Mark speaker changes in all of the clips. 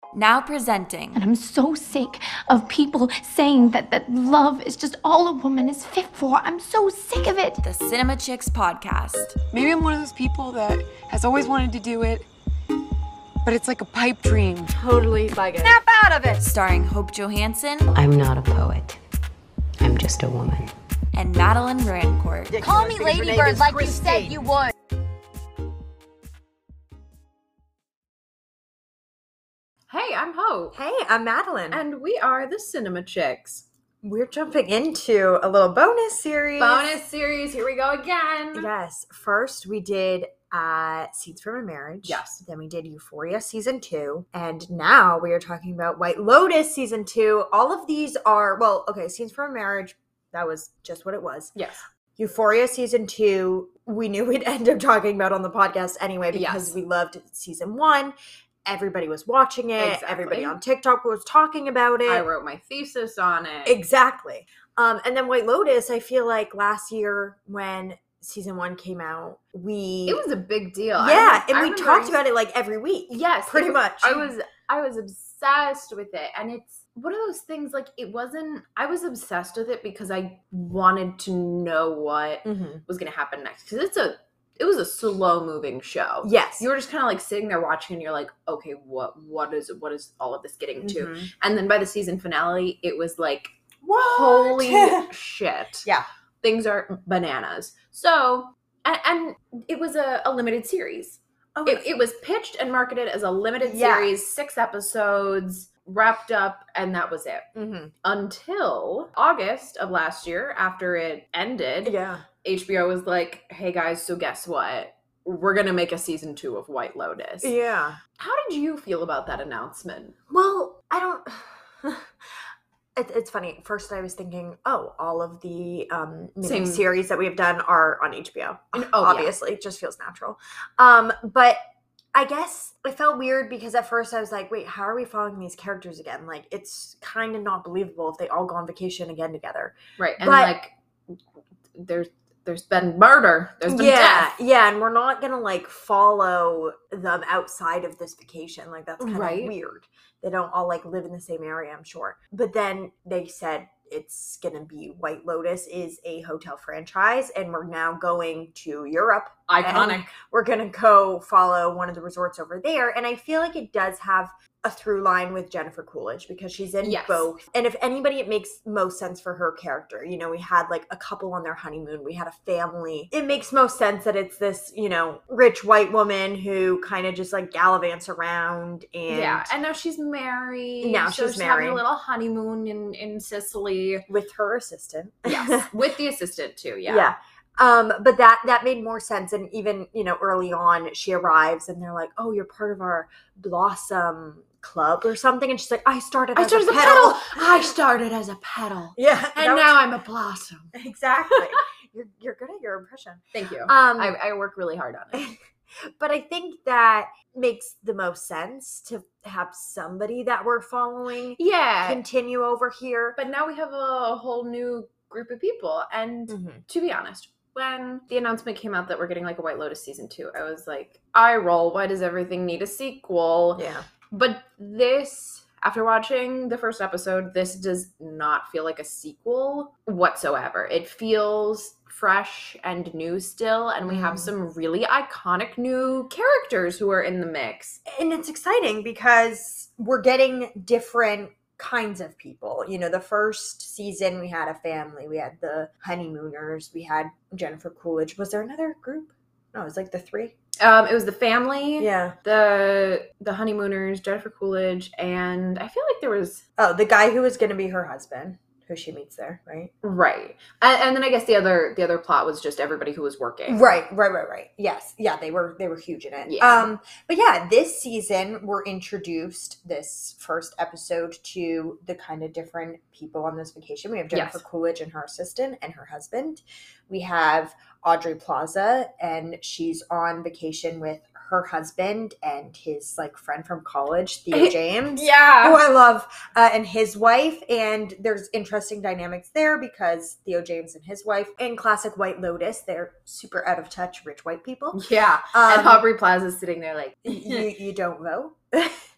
Speaker 1: Now presenting.
Speaker 2: And I'm so sick of people saying that love is just all a woman is fit for. I'm so sick of it.
Speaker 1: The Cinema Chicks podcast.
Speaker 3: Maybe I'm one of those people that has always wanted to do it, but it's like a pipe dream.
Speaker 4: Totally like it.
Speaker 1: Snap out of it! Starring Hope Johansson.
Speaker 5: I'm not a poet. I'm just a woman.
Speaker 1: And Madeline Rancourt.
Speaker 6: Call me Ladybird like you said you would.
Speaker 4: Hey, I'm Hope.
Speaker 7: Hey, I'm Madeline.
Speaker 4: And we are the Cinema Chicks.
Speaker 7: We're jumping into a little bonus series.
Speaker 4: Here we go again.
Speaker 7: Yes. First, we did Scenes from a Marriage.
Speaker 4: Yes.
Speaker 7: Then we did Euphoria Season 2. And now we are talking about White Lotus Season 2. All of these are, Scenes from a Marriage, that was just what it was.
Speaker 4: Yes.
Speaker 7: Euphoria Season 2, we knew we'd end up talking about on the podcast anyway because we loved Season 1. Everybody was watching it.
Speaker 4: Exactly.
Speaker 7: Everybody on TikTok was talking about it.
Speaker 4: I wrote my thesis on it.
Speaker 7: Exactly. And then White Lotus, I feel like last year when Season 1 came out,
Speaker 4: it was a big deal.
Speaker 7: Yeah, we talked about it like every week.
Speaker 4: Yes.
Speaker 7: Pretty much.
Speaker 4: I was obsessed with it. And it's one of those things, like, I was obsessed with it because I wanted to know what was going to happen next. Because it was a slow-moving show.
Speaker 7: Yes.
Speaker 4: You were just kind of like sitting there watching and you're like, okay, what is all of this getting to? And then by the season finale, it was like,
Speaker 7: what?
Speaker 4: Holy shit.
Speaker 7: Yeah.
Speaker 4: Things are bananas. So, and it was a limited series.
Speaker 7: Oh,
Speaker 4: it was pitched and marketed as a limited series, 6 episodes, wrapped up, and that was it. Until August of last year, after it ended.
Speaker 7: Yeah.
Speaker 4: HBO was like, hey guys, so guess what? We're going to make a season 2 of White Lotus.
Speaker 7: Yeah.
Speaker 4: How did you feel about that announcement?
Speaker 7: Well, I don't... It's funny. First, I was thinking, all of the mini series that we've done are on HBO. Obviously, it just feels natural. But I guess it felt weird because at first I was like, wait, how are we following these characters again? Like, it's kind of not believable if they all go on vacation again together.
Speaker 4: Right. And there's been murder. There's been death.
Speaker 7: Yeah, and we're not going to, follow them outside of this vacation. Like, that's kind of weird. They don't all, live in the same area, I'm sure. But then they said it's going to be White Lotus is a hotel franchise, and we're now going to Europe.
Speaker 4: Iconic.
Speaker 7: We're going to go follow one of the resorts over there. And I feel like it does have a through line with Jennifer Coolidge because she's in both. And if anybody, it makes most sense for her character. You know, we had a couple on their honeymoon. We had a family. It makes most sense that it's this, rich white woman who kind of just gallivants around.
Speaker 4: And now she's married.
Speaker 7: She's married.
Speaker 4: Having a little honeymoon in Sicily.
Speaker 7: With her assistant.
Speaker 4: Yes. With the assistant too. Yeah.
Speaker 7: Yeah. But that made more sense. And even, early on she arrives and they're like, oh, you're part of our Blossom club or something. And she's like, I started as a petal.
Speaker 4: I started as a petal.
Speaker 7: Yeah.
Speaker 4: And now I'm a blossom.
Speaker 7: Exactly. You're good at your impression.
Speaker 4: Thank you. I work really hard on it.
Speaker 7: But I think that makes the most sense to have somebody that we're following continue over here.
Speaker 4: But now we have a whole new group of people. And to be honest, when the announcement came out that we're getting a White Lotus season 2, I was like, eye roll, why does everything need a sequel?
Speaker 7: Yeah.
Speaker 4: But this, after watching the first episode, this does not feel like a sequel whatsoever. It feels fresh and new still, and we have some really iconic new characters who are in the mix.
Speaker 7: And it's exciting because we're getting different kinds of people. The first season we had a family. We had the honeymooners. We had Jennifer Coolidge. Was there another group? No, it was the 3.
Speaker 4: It was the family,
Speaker 7: yeah,
Speaker 4: the honeymooners, Jennifer Coolidge, and I feel like there was
Speaker 7: the guy who was going to be her husband, who she meets there, right?
Speaker 4: Right, and then I guess the other plot was just everybody who was working.
Speaker 7: Right. Yes, yeah, they were huge in it.
Speaker 4: Yeah.
Speaker 7: But yeah, this season we're introduced this first episode to the kind of different people on this vacation. We have Jennifer Coolidge and her assistant and her husband. We have Audrey Plaza, and she's on vacation with her husband and his friend from college, Theo James.
Speaker 4: Yeah.
Speaker 7: Who I love, and his wife. And there's interesting dynamics there because Theo James and his wife, in classic White Lotus, they're super out of touch rich white people.
Speaker 4: Yeah. And Aubrey Plaza's sitting there like,
Speaker 7: you don't vote?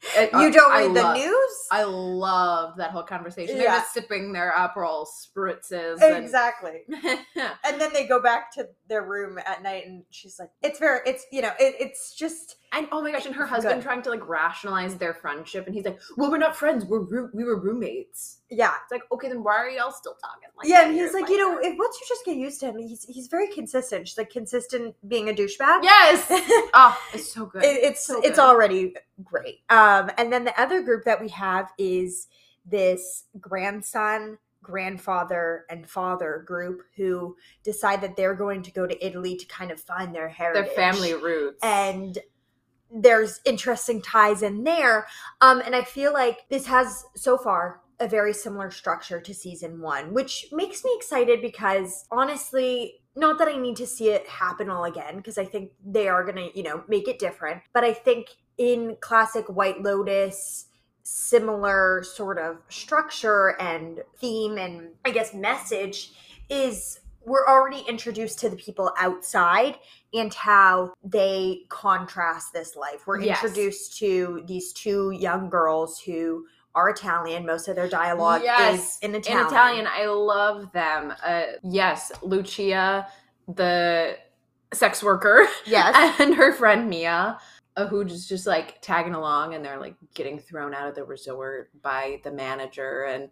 Speaker 7: You don't read the news?
Speaker 4: I love that whole conversation. They're just sipping their Aperol spritzes.
Speaker 7: Exactly. And then they go back to their room at night and she's like, it's just...
Speaker 4: And oh my gosh, and her husband trying to like rationalize their friendship, and he's like, well, we're not friends, we were roommates.
Speaker 7: Yeah.
Speaker 4: It's like, okay, then why are y'all still talking like
Speaker 7: that? Yeah, and he's like, once you just get used to him, he's very consistent. She's like, consistent being a douchebag.
Speaker 4: Yes! Oh, it's so good.
Speaker 7: It's already great. And then the other group that we have is this grandson, grandfather, and father group who decide that they're going to go to Italy to kind of find their heritage.
Speaker 4: Their family roots.
Speaker 7: And there's interesting ties in there. And I feel like this has, so far, a very similar structure to season 1, which makes me excited because, honestly, not that I need to see it happen all again, because I think they are going to, make it different. But I think in classic White Lotus, similar sort of structure and theme and, I guess, message is we're already introduced to the people outside and how they contrast this life. We're introduced to these 2 young girls who are Italian. Most of their dialogue is in Italian.
Speaker 4: In Italian. I love them. Yes, Lucia, the sex worker.
Speaker 7: Yes.
Speaker 4: And her friend Mia, who's just like tagging along, and they're like getting thrown out of the resort by the manager. And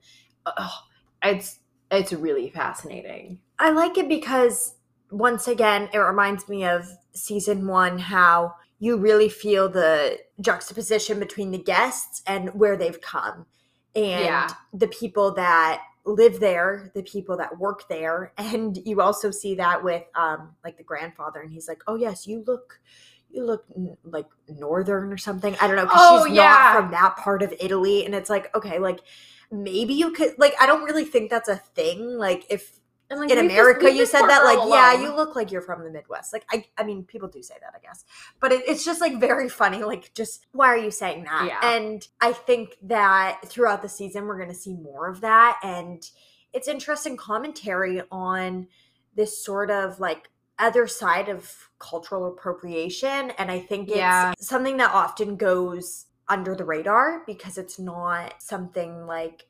Speaker 4: it's really fascinating.
Speaker 7: I like it because, once again, it reminds me of season 1, how you really feel the juxtaposition between the guests and where they've come. And the people that live there, the people that work there. And you also see that with like the grandfather, and he's like, oh yes, you look like northern or something. I don't know, because she's not from that part of Italy. And it's like, okay, like maybe you could, like, I don't really think that's a thing. Like, if in America you said that, like, yeah, you look like you're from the Midwest. Like, I mean, people do say that, I guess. But it's just, like, very funny. Like, just, why are you saying that?
Speaker 4: Yeah.
Speaker 7: And I think that throughout the season, we're going to see more of that. And it's interesting commentary on this sort of, like, other side of cultural appropriation. And I think it's something that often goes under the radar because it's not something like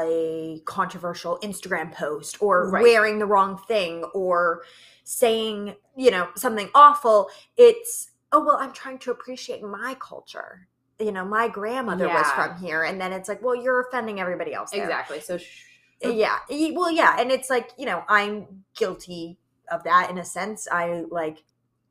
Speaker 7: a controversial Instagram post or wearing the wrong thing or saying, something awful. It's, oh, well, I'm trying to appreciate my culture. My grandmother was from here. And then it's like, well, you're offending everybody else there.
Speaker 4: Exactly. So,
Speaker 7: yeah. Well, yeah. And it's like, I'm guilty of that in a sense. I like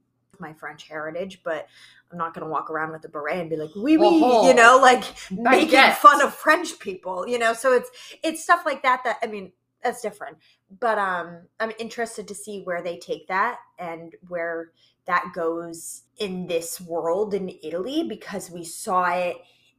Speaker 7: my French heritage, but I'm not going to walk around with a beret and be like, oui, like making fun of French people, so it's stuff like that, I mean, that's different, but I'm interested to see where they take that and where that goes in this world in Italy, because we saw it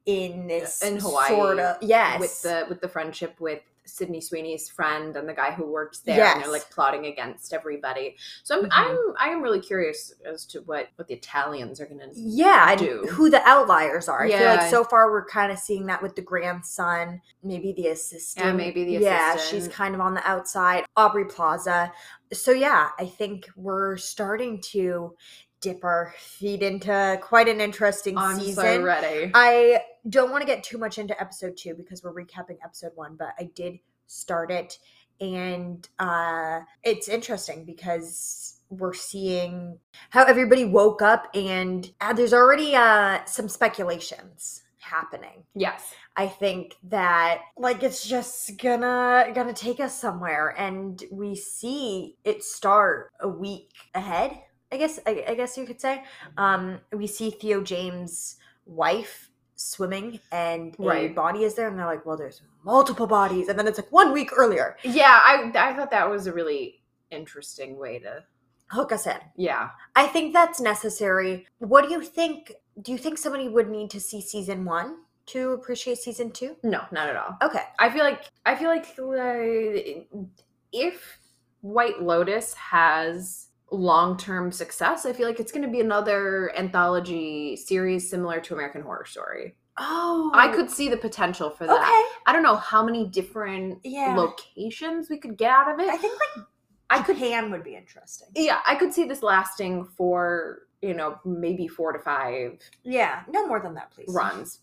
Speaker 7: in
Speaker 4: Hawaii,
Speaker 7: sort of,
Speaker 4: with the friendship with Sydney Sweeney's friend and the guy who works there, and they're like plotting against everybody. So I am really curious as to what the Italians are going to do.
Speaker 7: And who the outliers are. I feel like so far we're kind of seeing that with the grandson, maybe the assistant.
Speaker 4: Yeah, maybe the assistant.
Speaker 7: Yeah, she's kind of on the outside. Aubrey Plaza. So yeah, I think we're starting to dip our feet into quite an interesting season.
Speaker 4: I'm so ready.
Speaker 7: I don't want to get too much into episode 2 because we're recapping episode 1, but I did start it, and it's interesting because we're seeing how everybody woke up, and there's already some speculations happening.
Speaker 4: Yes.
Speaker 7: I think that, like, it's just gonna take us somewhere, and we see it start a week ahead. I guess you could say. We see Theo James' wife swimming, and a body is there, and they're like, well, there's multiple bodies, and then it's like 1 week earlier.
Speaker 4: Yeah, I thought that was a really interesting way to
Speaker 7: hook us in.
Speaker 4: Yeah.
Speaker 7: I think that's necessary. What do you think? Do you think somebody would need to see season 1 to appreciate season 2?
Speaker 4: No, not at all.
Speaker 7: Okay.
Speaker 4: I feel like if White Lotus has long-term success, I feel like it's going to be another anthology series similar to American Horror Story.
Speaker 7: Oh.
Speaker 4: I could see the potential for that.
Speaker 7: Okay.
Speaker 4: I don't know how many different locations we could get out of it.
Speaker 7: I think, like, Japan would be interesting.
Speaker 4: Yeah, I could see this lasting for maybe 4 to 5.
Speaker 7: Yeah, no more than that, please.
Speaker 4: Runs.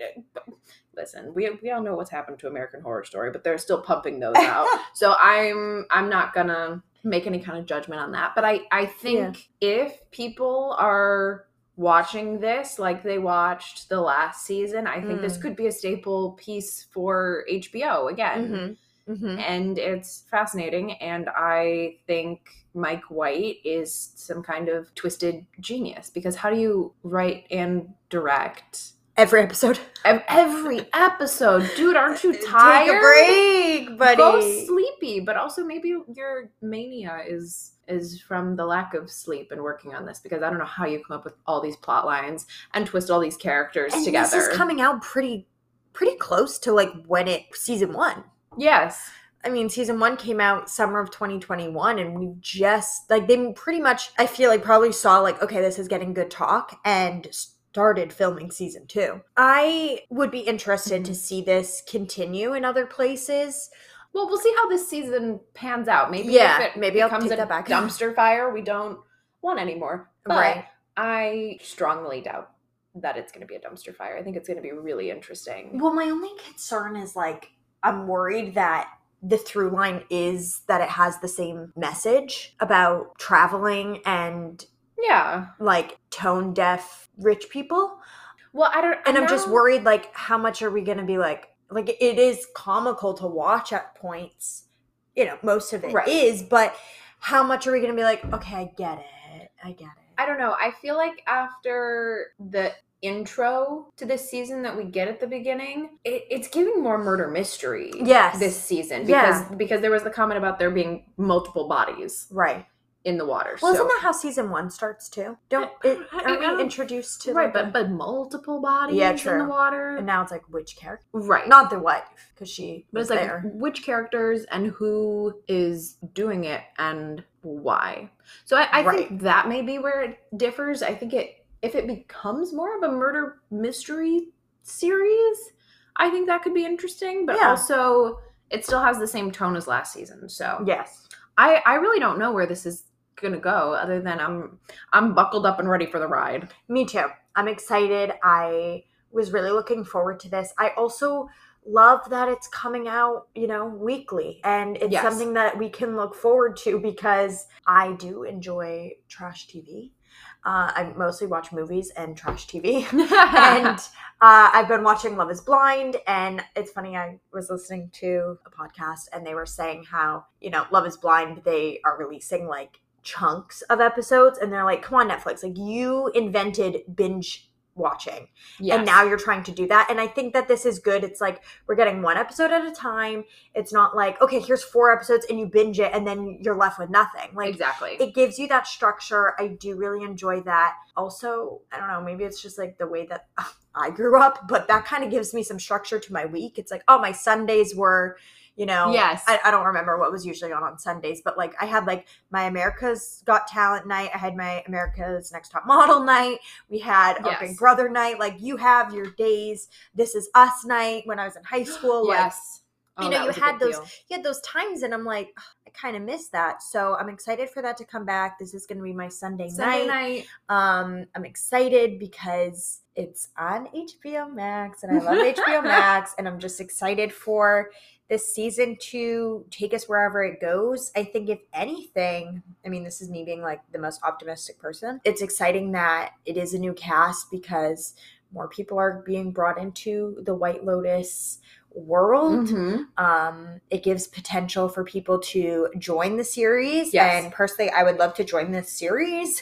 Speaker 4: Listen, we all know what's happened to American Horror Story, but they're still pumping those out. So I'm not gonna make any kind of judgment on that. But I think if people are watching this like they watched the last season, I think this could be a staple piece for HBO again. And it's fascinating, and I think Mike White is some kind of twisted genius, because how do you write and direct
Speaker 7: every episode?
Speaker 4: Every episode. Dude, aren't you tired?
Speaker 7: Take a break, buddy.
Speaker 4: Go sleepy, but also maybe your mania is from the lack of sleep and working on this, because I don't know how you come up with all these plot lines and twist all these characters together.
Speaker 7: This is coming out pretty close to like season 1.
Speaker 4: Yes.
Speaker 7: I mean, season 1 came out summer of 2021, and we just, like, they pretty much, I feel like, probably saw, like, okay, this is getting good talk, and started filming season 2. I would be interested to see this continue in other places.
Speaker 4: Well, we'll see how this season pans out. Maybe
Speaker 7: maybe
Speaker 4: I'll
Speaker 7: take that back.
Speaker 4: Dumpster fire we don't want anymore. But
Speaker 7: right.
Speaker 4: I strongly doubt that it's going to be a dumpster fire. I think it's going to be really interesting.
Speaker 7: Well, my only concern is, like, I'm worried that the through line is that it has the same message about traveling and like tone deaf rich people.
Speaker 4: Well,
Speaker 7: I'm just worried, like, how much are we going to be like it is comical to watch at points, most of it is, but how much are we going to be like, okay, I get it.
Speaker 4: I don't know. I feel like after the intro to this season that we get at the beginning, it's giving more murder mystery this season, because there was the comment about there being multiple bodies in the water.
Speaker 7: Well, isn't that how season 1 starts too? Aren't we introduced to
Speaker 4: but multiple bodies in the water,
Speaker 7: and now it's like which character,
Speaker 4: not
Speaker 7: the wife, because she was
Speaker 4: it's
Speaker 7: there.
Speaker 4: Like which characters and who is doing it and why. So I think that may be where it differs. I think if it becomes more of a murder mystery series, I think that could be interesting, but also it still has the same tone as last season. So
Speaker 7: yes,
Speaker 4: I really don't know where this is gonna go, other than I'm buckled up and ready for the ride.
Speaker 7: Me too. I'm excited. I was really looking forward to this. I also love that it's coming out, weekly, and it's something that we can look forward to, because I do enjoy trash TV. I mostly watch movies and trash TV. And I've been watching Love is Blind, and it's funny, I was listening to a podcast and they were saying how, Love is Blind, they are releasing like chunks of episodes, and they're like, come on, Netflix, like, you invented binge watching, and now you're trying to do that. And I think that this is good. It's like we're getting one episode at a time. It's not like, okay, here's 4 episodes and you binge it and then you're left with nothing. Like,
Speaker 4: exactly,
Speaker 7: it gives you that structure. I do really enjoy that. Also, I don't know, maybe it's just like the way that I grew up, but that kind of gives me some structure to my week. It's like, oh, my Sundays were, I don't remember what was usually on Sundays, but like I had like my America's Got Talent night. I had my America's Next Top Model night. We had our Big Brother night. Like, you have your days. This Is Us night when I was in high school.
Speaker 4: Yes.
Speaker 7: Like, you had those times, and I'm like, I kind of miss that. So I'm excited for that to come back. This is going to be my Sunday night. I'm excited because it's on HBO Max, and I love HBO Max, and I'm just excited for this season to take us wherever it goes. I think, if anything, I mean, this is me being like the most optimistic person, it's exciting that it is a new cast, because more people are being brought into the White Lotus world. It gives potential for people to join the series, and personally, I would love to join this series.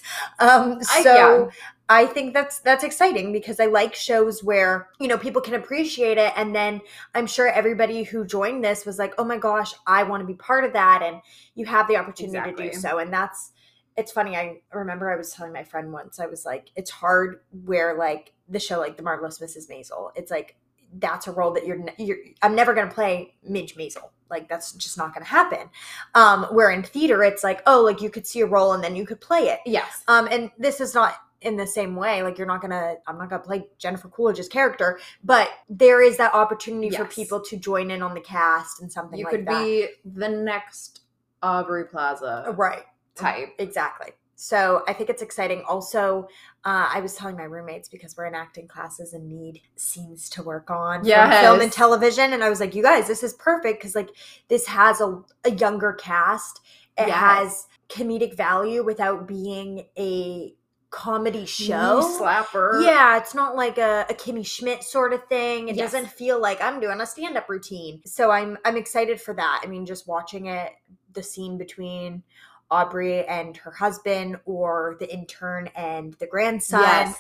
Speaker 7: I think that's exciting, because I like shows where, people can appreciate it, and then I'm sure everybody who joined this was like, oh my gosh, I want to be part of that, and you have the opportunity to do so. And it's funny, I remember I was telling my friend once, I was like, it's hard where like the show like The Marvelous Mrs. Maisel, it's like, that's a role that I'm never going to play Midge Maisel. Like, that's just not going to happen. Where in theater, it's like, oh, like you could see a role and then you could play it.
Speaker 4: Yes.
Speaker 7: And this is not in the same way. Like, I'm not going to play Jennifer Coolidge's character, but there is that opportunity for people to join in on the cast and something like that.
Speaker 4: You could be the next Aubrey Plaza.
Speaker 7: Right.
Speaker 4: Type.
Speaker 7: Exactly. So I think it's exciting. Also, I was telling my roommates, because we're in acting classes and need scenes to work on from film and television. And I was like, you guys, this is perfect because like this has a younger cast. It has comedic value without being a comedy show.
Speaker 4: Slapper.
Speaker 7: Yeah, it's not like a Kimmy Schmidt sort of thing. It doesn't feel like I'm doing a stand-up routine. So I'm excited for that. I mean, just watching it, the scene between Aubrey and her husband, or the intern and the grandson.
Speaker 4: Yes.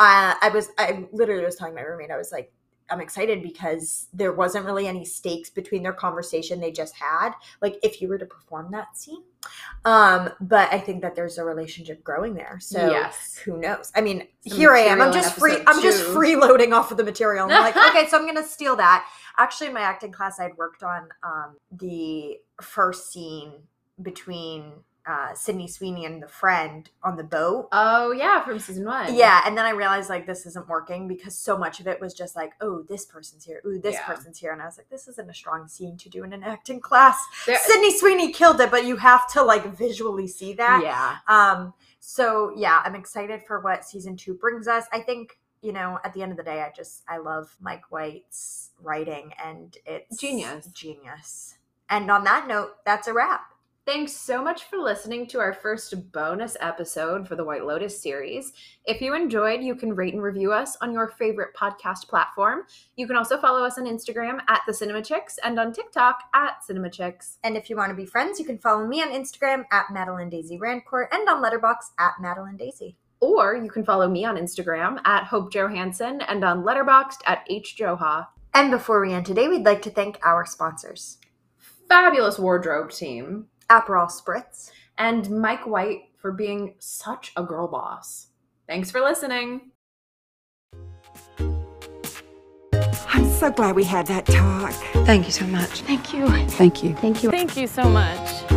Speaker 7: I literally was telling my roommate, I was like, I'm excited because there wasn't really any stakes between their conversation they just had. Like if you were to perform that scene. But I think that there's a relationship growing there. So who knows? I mean, here I am. I'm just freeloading off of the material. I'm like, okay, so I'm going to steal that. Actually, in my acting class, I'd worked on the first scene between Sydney Sweeney and the friend on the boat.
Speaker 4: Oh yeah, from season 1.
Speaker 7: Yeah, and then I realized like this isn't working because so much of it was just like, oh, this person's here, ooh, this person's here, and I was like, this isn't a strong scene to do in an acting class. Sydney Sweeney killed it, but you have to like visually see that.
Speaker 4: Yeah.
Speaker 7: So yeah, I'm excited for what season 2 brings us. I think, you know, at the end of the day, I love Mike White's writing, and it's genius. And on that note, that's a wrap.
Speaker 4: Thanks so much for listening to our first bonus episode for the White Lotus series. If you enjoyed, you can rate and review us on your favorite podcast platform. You can also follow us on Instagram at The Cinema Chicks and on TikTok at Cinema Chicks.
Speaker 7: And if you want to be friends, you can follow me on Instagram at Madeline Daisy Rancourt and on Letterboxd at Madeline Daisy.
Speaker 4: Or you can follow me on Instagram at Hope Johansson and on Letterboxd at HJoha.
Speaker 7: And before we end today, we'd like to thank our sponsors.
Speaker 4: Fabulous wardrobe team.
Speaker 7: Aperol Spritz.
Speaker 4: And Mike White for being such a girl boss. Thanks for listening.
Speaker 8: I'm so glad we had that talk.
Speaker 5: Thank you so much.
Speaker 2: Thank you.
Speaker 5: Thank you.
Speaker 2: Thank you.
Speaker 9: Thank you so much.